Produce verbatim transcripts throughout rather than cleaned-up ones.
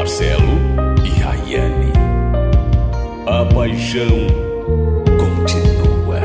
Marcelo e Rayane. A paixão continua.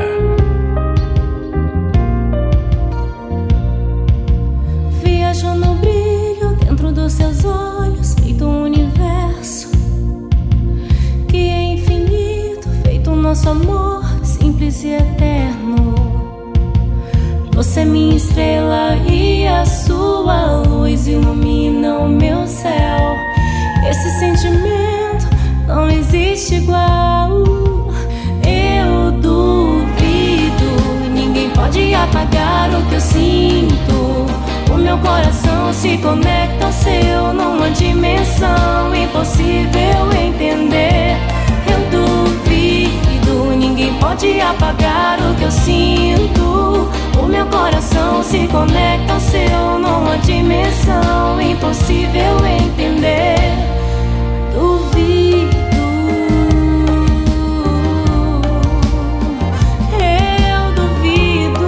Viajo no brilho dentro dos seus olhos, feito um universo que é infinito, feito o nosso amor, simples e eterno. Você é minha estrela e a sua luz iluminam meu céu. Esse sentimento não existe igual. Eu duvido, ninguém pode apagar o que eu sinto. O meu coração se conecta ao seu numa dimensão impossível entender. Eu duvido, ninguém pode apagar o que eu sinto. O meu coração se conecta ao seu numa dimensão impossível entender. Duvido, eu duvido.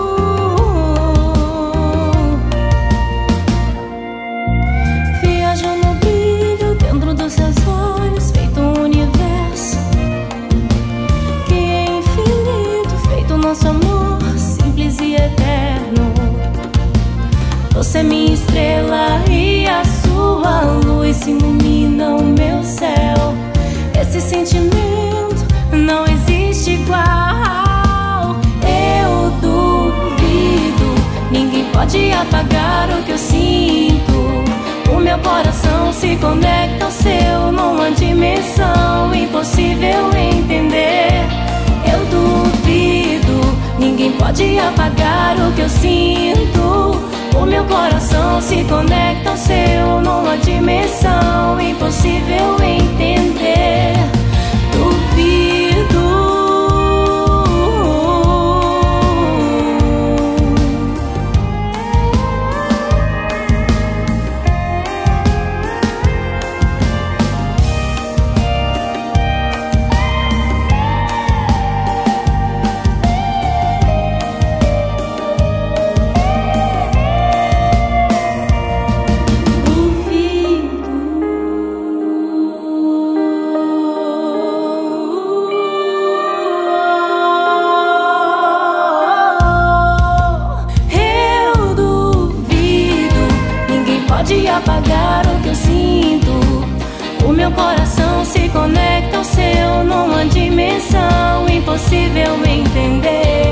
Viajo no brilho dentro dos seus olhos, feito um universo que é infinito, feito o nosso amor, simples e eterno. Você é minha estrela e a sua luz ilumina o meu céu. Esse sentimento não existe igual. Eu duvido, ninguém pode apagar o que eu sinto. O meu coração se conecta ao seu numa dimensão impossível entender. Eu duvido, ninguém pode apagar o que eu sinto. O meu coração se conecta ao seu numa dimensão impossível entender. Duvido. Pode apagar o que eu sinto. O meu coração se conecta ao seu numa dimensão impossível entender.